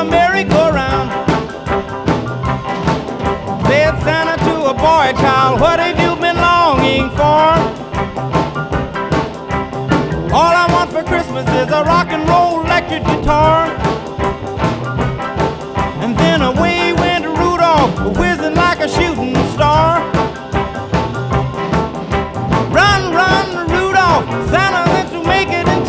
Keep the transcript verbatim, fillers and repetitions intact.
a merry-go-round. Said Santa to a boy child, what have you been longing for? All I want for Christmas is a rock and roll electric guitar. And then away went Rudolph, whizzing like a shooting